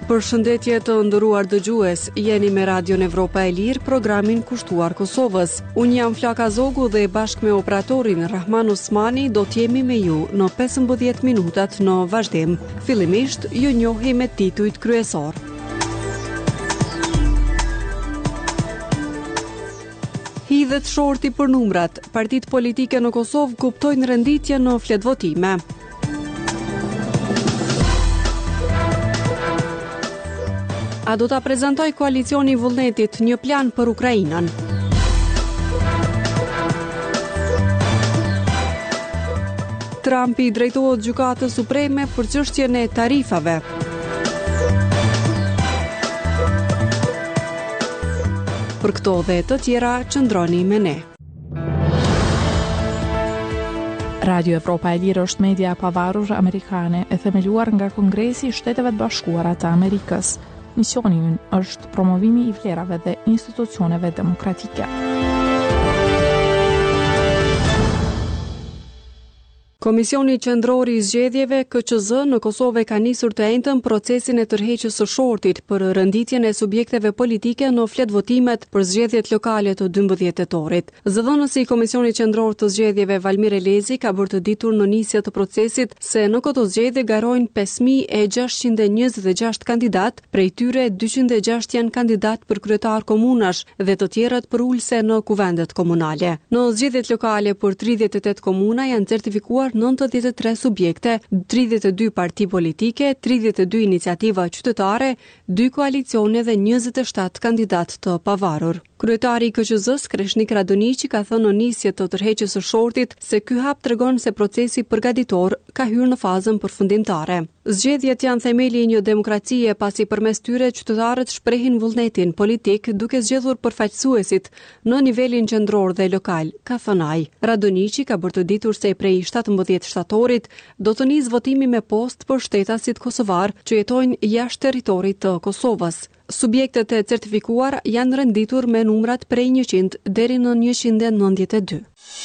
Përshëndetje të nderuar dëgjues, jeni me Radion Evropa e Lirë, programin kushtuar Kosovës. Unë jam Flaka Zogu dhe bashkë me operatorin Rahman Osmani do t'jemi me ju në 15 minutat në vazhdim. Fillimisht, ju njohi me titujt kryesor. Hidhet shorti për numrat. Partitë politike në Kosovë kuptojnë renditje në fletvotime. A do ta prezantoj koalicioni i vullnetit një plan për Ukrainën? Trumpi drejtohet Gjykatës Supreme për çështjen e tarifave. Për këto dhe të tjera, qëndroni me ne. Radio Evropa e Lirë është media e pavarur amerikane e themeluar nga Kongresi i Shteteve të Bashkuara të Amerikës. Misioni ynë është promovimi i vlerave dhe institucioneve demokratike. Komisioni Qendror i Zgjedhjeve KQZ në Kosovë ka nisur të njëjtën procesin e tërheqjes së shortit për renditjen e subjekteve politike në fletvotimet për zgjedhjet lokale të 12 tetorit. Zëdhënësi i Komisionit Qendror të Zgjedhjeve Valmir Elezi ka bërë të ditur në nisje të procesit se në këto zgjedhje garojnë 5626 kandidat, prej tyre 206 janë kandidat për kryetar komunash dhe të tjerët për ulse në kuvendet komunale. Në zgjedhjet lokale për 38 komuna janë certifikuar 93 subjekte, 32 parti politike, 32 iniciativa qytetare, 2 koalicione dhe 27 kandidat të pavarur. Kryetari i KQZ-s, Kreshnik Radoniqi, ka thënë në nisje të tërheqjes së shortit se ky hap tregon se procesi përgatitor ka hyrë në fazën përfundimtare. Zgjedhjet janë themeli i një demokracie pasi përmes tyre qytetarët shprehin vullnetin politik duke zgjedhur përfaqësuesit në nivelin qendror dhe lokal, ka thënë ai. Radoniqi ka bërë të ditur se prej 17 shtatorit do të nisë votimi me postë për shtetasit kosovar që jetojnë jashtë territorit të Kosovës. Subjektet e certifikuar janë renditur me numrat prej 100 deri në 192.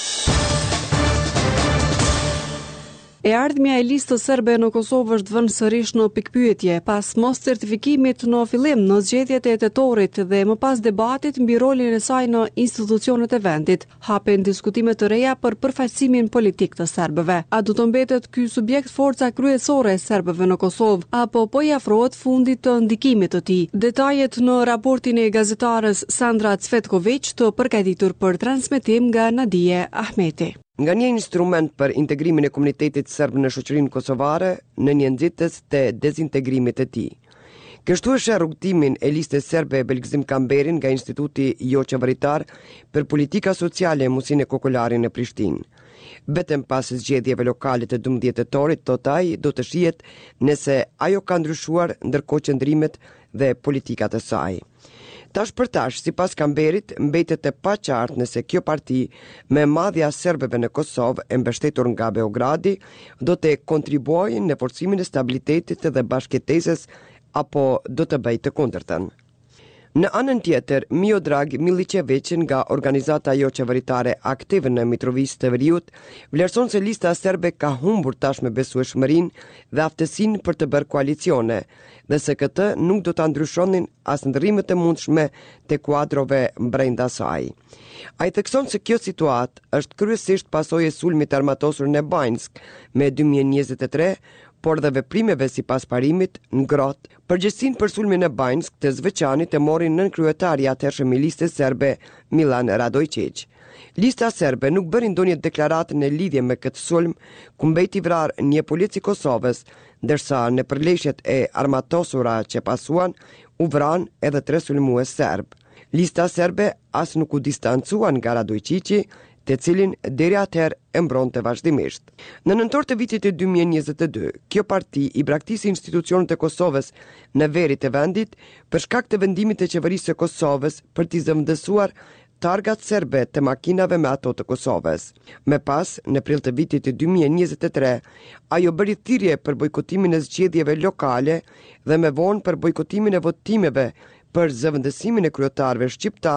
E ardhmja e listës serbe në Kosovë është vënë sërish në pikpyetje pas mos certifikimit në fillim në zgjedhjet e tetorit dhe më pas debatit mbi rolin e saj në institucionet e vendit. Hapen diskutime të reja për përfaqësimin politik të serbëve. A do të mbetet ky subjekt forca kryesore e serbëve në Kosovë apo po i afrohet fundit të ndikimit të tij? Detajet në raportin e gazetarës Sandra Cvetković të përgatitur për transmetim nga Nadije Ahmeti. Nga një instrument për integrimin e komunitetit serb në shoqërinë kosovare në një nxitës të dezintegrimit të tij. Kështu është rrugtimin e listës serbe Belgzim Kamberin nga Instituti Jo Qeveritar për Politika Sociale e Musine Kokolari në Prishtinë. Vetëm pas zgjedhjeve lokale të 12 tetorit, ai do të shihet nëse ajo ka ndryshuar ndërkohë qëndrimet dhe politikat e saj. Tash për tash, sipas Kamberit, mbetet e paqartë nëse kjo parti me madhja serbëve në Kosovë e mbështetur nga Beogradi do të kontribuojë në forcimin e stabilitetit dhe bashkëtesës apo do të bëjë të kundërtën. Në anën tjetër, Miodrag Milicevic nga organizata jo qeveritare aktive në Mitrovica të Veriut vlerëson se lista serbe ka humbur tashmë besueshmërinë dhe aftësinë për të bërë koalicione, dhe se këtë nuk do ta ndryshonin as ndërrimet e mundshme të kuadrove brenda saj. Ai thekson se kjo situatë është kryesisht pasojë e sulmit armatosur në Banjsk me 2023, por dhe veprimeve si pas parimit në grot. Përgjegjësinë për sulmin e Banjsk të Zveçanit e mori nën kryetari i atëhershëm listës serbe Milan Radojčić. Lista serbe nuk bëri ndonjë deklaratë në lidhje me këtë sulm, ku mbeti vrar një polic i Kosovës, ndërsa në përleshjet e armatosura që pasuan, u vran edhe 3 sulmues serb. Lista serbe as nuk u distancuan nga Radojčići, të cilin deri atëherë e mbronte vazhdimisht. Në nëntor të vitit e 2022, kjo parti i braktisi institucionet e Kosovës në veri të vendit për shkak të vendimit të qeverisë së Kosovës për t'i zëvendësuar targat serbe të makinave me ato të Kosovës. Me pas, në prill të vitit të 2023, ajo bëri thirrje për bojkotimin e zgjedhjeve lokale dhe me vonë për bojkotimin e votimeve për zëvendësimin e kryetarëve shqiptar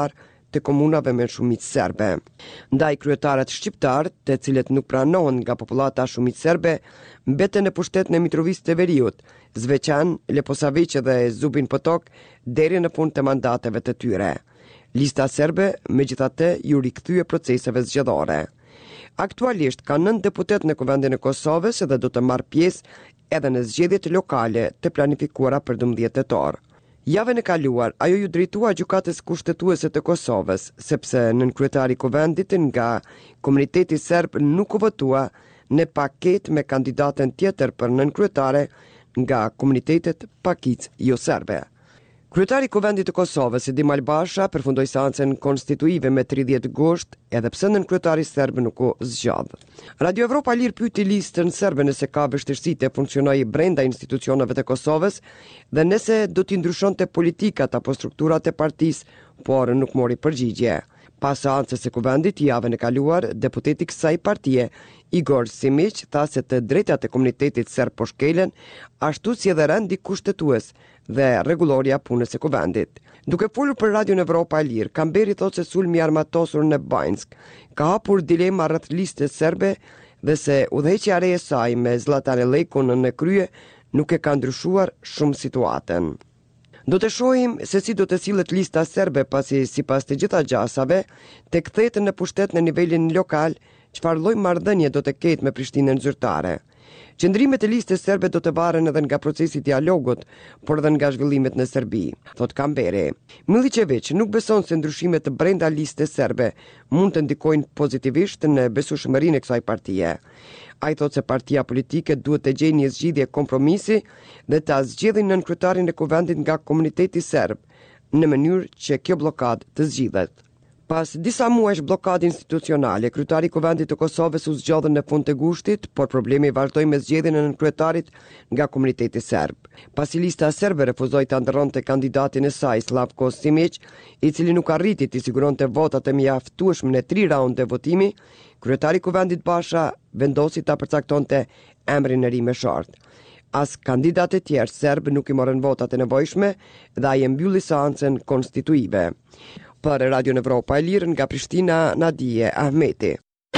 të komunave me shumicë serbe. Ndaj kryetarët shqiptar, të cilët nuk pranohen nga popullata shumicë serbe, mbeten në pushtetën e Mitrovisë të Veriut, Zveçan, Leposavić dhe Zubin Potok deri në fund të mandateve të tyre. Lista serbe megjithatë ju rikthye proceseve zgjedhore. Aktualisht ka 9 deputet në Kuvendin e Kosovës dhe do të marrë pjesë edhe në zgjedhjet lokale të planifikuara për 12 tetor. Javën e kaluar, ajo ju drejtua gjykatës kushtetuese të Kosovës, sepse nënkryetari i Kuvendit nga komuniteti serb nuk u votua në paket me kandidatën tjetër për nënkryetare nga komunitetet pakic jo serbe. Kryetari i Kuvendit të Kosovës, Edim Albasha, përfundoi seancën konstituive me 30 gusht, edhe pse nënkryetari serb nuk u zgjodh. Radio Evropa Lir pyeti listën serbe nëse ka vështirësi të funksionojë brenda institucioneve të Kosovës dhe nëse do t'i ndryshonte politikat apo strukturat e partisë, por nuk mori përgjigje. Pas seancës së Kuvendit javën e kaluar, deputeti i kësaj partie, Igor Simić, tha se të drejtat e komunitetit serb po shkelen, ashtu si edhe rendi kushtetues dhe rregulloria punës së Kuvendit. Duke folur për Radion Evropa e Lirë, Kamberi thotë se sulmi i armatosur në Banjsk ka hapur dilema rreth listës serbe dhe se udhëheqja e re e saj me Zlatan Lekun në krye nuk e ka ndryshuar shumë situatën. Do të shohim se si do të sillet lista serbe pasi sipas të gjitha gjasave të kthehet në pushtet në nivelin lokal, çfarë lloj marrëdhënie do të ketë me Prishtinën zyrtare. Qëndrimet e listës serbe do të varen edhe nga procesi i dialogut, por edhe nga zhvillimet në Serbi, thot Kamberi. Milićević nuk beson se ndryshimet brenda listës serbe mund të ndikojnë pozitivisht në besueshmërinë e kësaj partie. Ai thot se partia politike duhet të gjejë një zgjidhje kompromisi dhe ta zgjedhin nënkryetarin e Kuvendit nga komuniteti serb, në mënyrë që kjo blokadë të zgjidhet. Pas disa muajsh blokadë institucionale, kryetari i Kuvendit të Kosovës u zgjodhën në fund të gushtit, por problemi vazhdoi me zgjedhjen e nënkryetarit nga komuniteti serb. Pasi lista serbe refuzoi ta ndërronte kandidatin e saj, Slavko Simić, i cili nuk arriti të siguronte votat e mjaftueshme në 3 raunde votimi, kryetari i Kuvendit Basha vendosi ta përcaktonte emrin e ri me shart. As kandidatë e tjerë serb nuk i morën votat e nevojshme dhe ai e mbylli seancën konstituive. Për Radio Evropa e Lirë nga Prishtina, Nadije Ahmeti.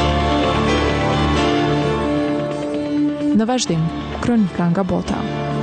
Në vazhdim, kronika nga bota.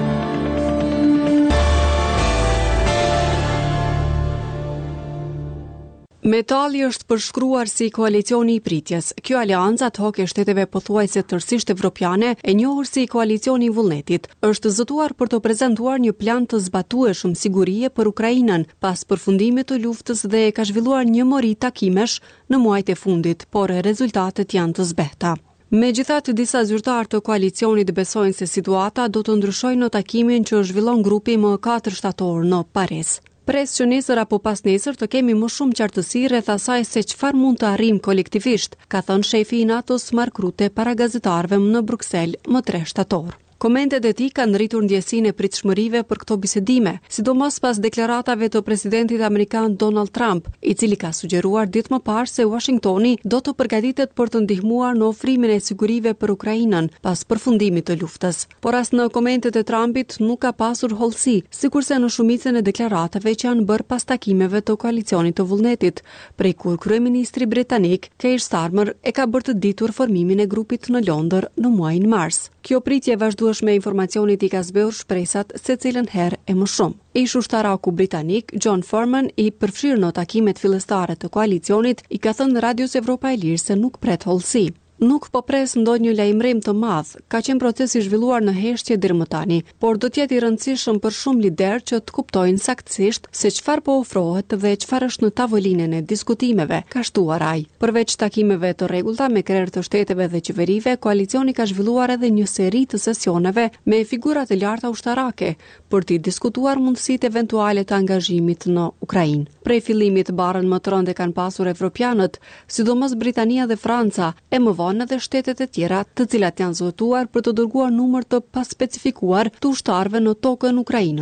Metalli është përshkruar si koalicioni i pritjes. Kjo aleancë ad hoc e shteteve pothuajse tërësisht evropiane, e njohur si koalicioni i vullnetit, është zëtuar për të prezantuar një plan të zbatueshëm sigurie për Ukrainën pas përfundimit të luftës dhe ka zhvilluar një mori takimesh në muajt e fundit, por rezultatet janë të zbehta. Megjithatë, disa zyrtarë të koalicionit besojnë se situata do të ndryshojë në takimin që zhvillon grupi më 4 shtator në Paris. Pres që nesër apo pas nesër të kemi më shumë qartësi rreth asaj se çfarë mund të arrijmë kolektivisht, ka thënë shefi i NATO-s Mark Rutte para gazetarëve në Bruksel më 3 shtator. Komentet e tij kanë rritur ndjesinë e pritshmërive për këto bisedime, sidomos pas deklaratave të presidentit amerikan Donald Trump, i cili ka sugjeruar ditë më parë se Washingtoni do të përgatitet për të ndihmuar në ofrimin e sigurive për Ukrainën pas përfundimit të luftës. Por as në komentet e Trumpit nuk ka pasur hollësi, sikurse në shumicën e deklaratave që janë bërë pas takimeve të koalicionit të vullnetit, prej kur kryeministri britanik Keir Starmer e ka bërë të ditur formimin e grupit në Londër në muajin mars. Kjo pritje vazhdueshme e informacionit i ka zbeur shpresat se cilën herë e më shumë. Ish ushtarauku britanik John Foreman, i përfshirë në takimet fillestare të koalicionit, i ka thënë Radios Evropa e Lirë se nuk pret hollësi. Nuk po pres ndonjë lajmërim të madh, ka qenë proces i zhvilluar në heshtje deri më tani, por do të jetë i rëndësishëm për shumë lider që të kuptojnë saktësisht se çfarë po ofrohet dhe çfarë është në tavolinën e diskutimeve, ka shtuar ai. Përveç takimeve të rregullta me krerë të shteteve dhe qeverive, koalicioni ka zhvilluar edhe një seri të sesioneve me figura të larta ushtarake për të diskutuar mundësitë eventuale të angazhimit në Ukrainë. Prej fillimit barrën më të rënde kanë pasur evropianët, sidomos Britania dhe Franca, e më vonë edhe shtetet e tjera, të cilat janë zotuar për të dërguar numër të paspecifikuar të ushtarëve në tokën ukrainase.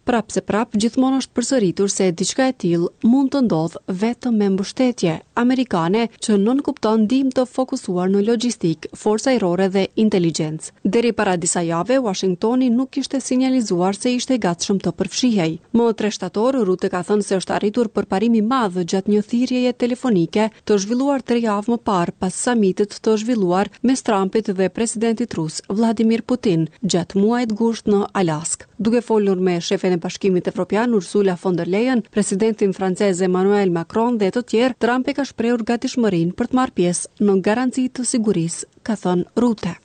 Prapse gjithmonë është përsëritur se diçka e tillë mund të ndodhë vetëm me mbështetje amerikane që nënkupton ndihmë të fokusuar në logjistik, forca ajrore dhe inteligjencë. Deri para disa jave, Washingtoni nuk kishte sinjalizuar se ishte i gatshëm të përfshihej. Më 3 shtator, Rutte ka thënë se është arritur përparim i madh gjatë një thirrjeje telefonike të zhvilluar 3 javë më parë pas samitit të zhvilluar mes Trumpit dhe presidentit rus Vladimir Putin gjatë muajit gusht në Alaskë. Duke folur me shefen e Bashkimit Evropian Ursula von der Leyen, presidentin francez Emmanuel Macron dhe të tjerë, Trump e ka shprehur gatishmërinë për të marrë pjesë në garanci të sigurisë, ka thënë Rutte.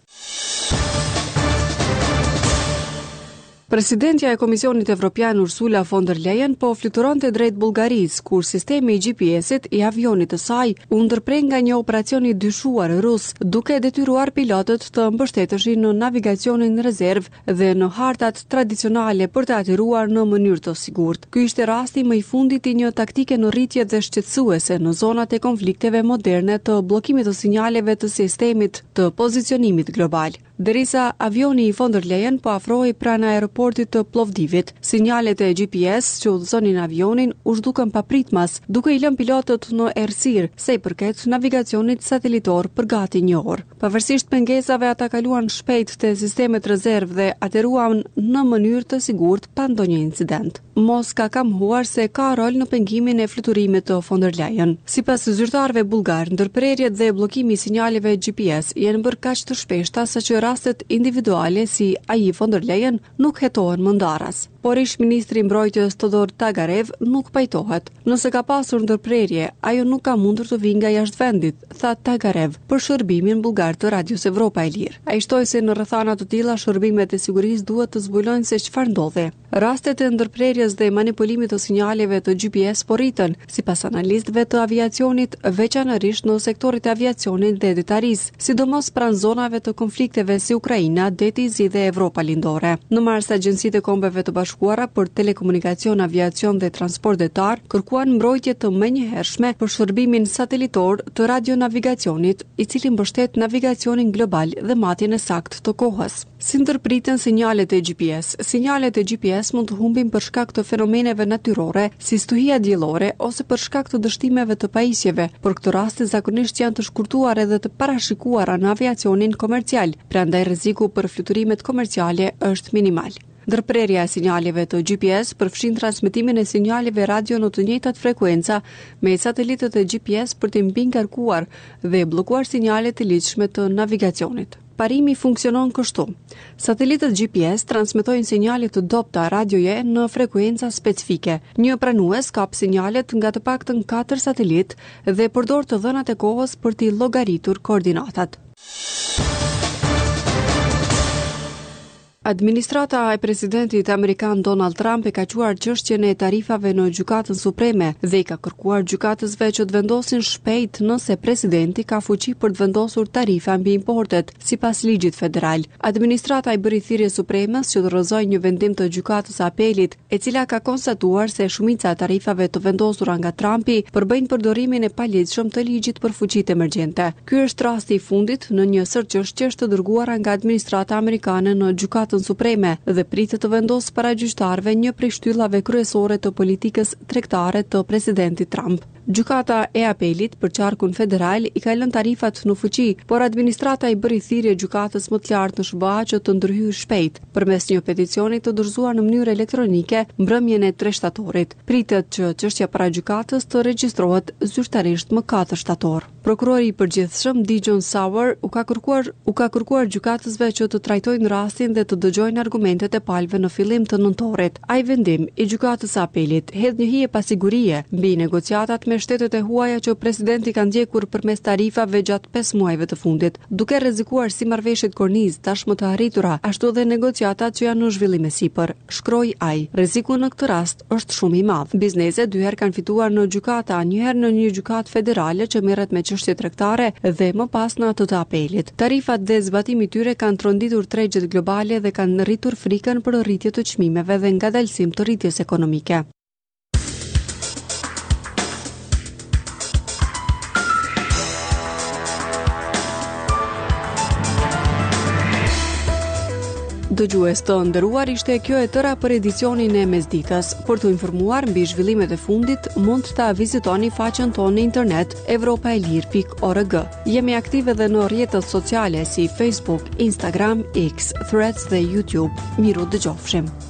Presidentja e Komisionit Evropian Ursula von der Leyen po fluturonte drejt Bullgarisë, kur sistemi i GPS-it i avionit të saj u ndërprej nga një operacion i dyshuar rus, duke detyruar pilotët të mbështeteshin në navigacionin rezervë dhe në hartat tradicionale për të atyruar në mënyrë të sigurt. Ky ishte rasti më i fundit i një taktike në rritje dhe shqetësuese në zonat e konflikteve moderne të bllokimit të sinjaleve të sistemit të pozicionimit global. Derisa avioni i von der Leyen po afrohej pranë aeroportit të Plovdivit, sinjalet e GPS që udhëzonin avionin u zhdukën papritmas, duke i lënë pilotët në errësirë sa i përket navigacionit satelitor për gati 1 orë. Pavarësisht pengesave, ata kaluan shpejt te sistemet rezervë dhe ateruan në mënyrë të sigurt pa ndonjë incident. Mos ka kamhuar se ka rol në pengimin e fluturimit të von der Leyen. Sipas zyrtarëve bullgar, ndërprerjet dhe bllokimi i sinjaleve GPS janë bërë kaq të shpeshta saqë rastet individuale si ai von der Leyen nuk hetohen më ndaras. Por ish ministri i mbrojtjes Todor Tagarev nuk pajtohet. Nëse ka pasur ndërprerje, ajo nuk ka mundur të vijë nga jashtë vendit, tha Tagarev për shërbimin bullgar të Radios Evropa e Lirë. Ai shtoi se në rrethana të tilla shërbimet e sigurisë duhet të zbulojnë se çfarë ndodhi. Rastet e ndërprerjes dhe manipulimit të sinjaleve të GPS po rritën, sipas analistëve të aviacionit, veçanërisht në sektorit e aviacionit dhe detarisë, sidomos pranë zonave të konflikteve si Ukraina, Deti i Zi dhe Evropa Lindore. Në mars, agjencitë e Kombeve të Bashkuara për telekomunikacion, aviacion dhe transport detar kërkuan mbrojtje të menjëhershme për shërbimin satelitor të radionavigacionit, i cili mbështet navigacionin global dhe matjen e saktë të kohës. Si ndërpriten sinjalet e GPS? Sinjalet e GPS mund të humbin për shkak të fenomeneve natyrore, si stuhia diellore ose për shkak të dështimeve të pajisjeve. Por këto raste zakonisht janë të shkurtuar edhe të parashikuara në aviacionin komercial, prandaj rreziku për fluturimet komerciale është minimal. Ndërprerja e sinjaleve të GPS përfshin transmetimin e sinjaleve radio në të njëjtat frekuenca me satelitët e GPS për të mbingarkuar dhe bllokuar sinjalet e lidhshme të navigacionit. Parimi funksionon kështu. Satelitët GPS transmetojnë sinjale të dobta radioje në frekuenca specifike. Një pranues kap sinjalet nga të paktën 4 satelit dhe përdor të dhënat e kohës për t'i llogaritur koordinatat. Administrata e presidentit amerikan Donald Trump e ka quar çështjen e tarifave në Gjykatën Supreme dhe i ka kërkuar gjykatësve që të vendosin shpejt nëse presidenti ka fuqi për të vendosur tarifa mbi importet, sipas ligjit federal. Administrata i bëri thirrje Supremës që të rrëzojë një vendim të Gjykatës së Apelit, e cila ka konstatuar se shumica e tarifave të vendosura nga Trumpi përbëjnë përdorimin e paligjshëm të ligjit për fuqitë emergjente. Ky është rasti i fundit në një sër çështjesh të dërguara nga administrata amerikane në Gjykatën Supreme dhe pritet të vendosë para gjyqtarëve një prej shtyllave kryesore të politikës tregtare të presidentit Trump. Gjykata e Apelit për qarkun federal i ka lënë tarifat në fuqi, por administrata i bëri thirrje gjykatës më të lartë në SBA që të ndërhyjë shpejt përmes një peticioni të dorëzuar në mënyrë elektronike mbrëmjen e 3 shtatorit. Pritet që çështja para gjykatës të regjistrohet zyrtarisht më 4 shtator. Prokurori i përgjithshëm Dijon Sauer u ka kërkuar gjykatësve që të trajtojnë rastin dhe të dëgjojnë argumentet e palëve në fillim të nëntorit. Ai vendim i gjykatës së Apelit hedh një hije pasigurie mbi negociatat me shtetet e huaja që presidenti ka ndjekur përmes tarifave gjatë 5 muajve të fundit, duke rrezikuar si marrëveshjet kornizë tashmë të arritura, ashtu dhe negociatat që janë në zhvillim e sipër, shkroi ai. Rreziku në këtë rast është shumë i madh. Bizneset 2 herë kanë fituar në gjykata, një herë në një gjykatë federale që merret me çështje tregtare dhe më pas në atë të Apelit. Tarifat dhe zbatimi i tyre kanë tronditur tregjet globale dhe kanë rritur frikën për rritje të çmimeve dhe ngadalësim të rritjes ekonomike. Dëgjues të nderuar, ishte kjo e tëra për edicionin e mesditës. Për të informuar mbi zhvillimet e fundit, mund ta vizitoni faqen tonë në internet evropaelir.org. Jemi aktive edhe në rrjetet sociale si Facebook, Instagram, X, Threads dhe YouTube. Miru dëgjofshim.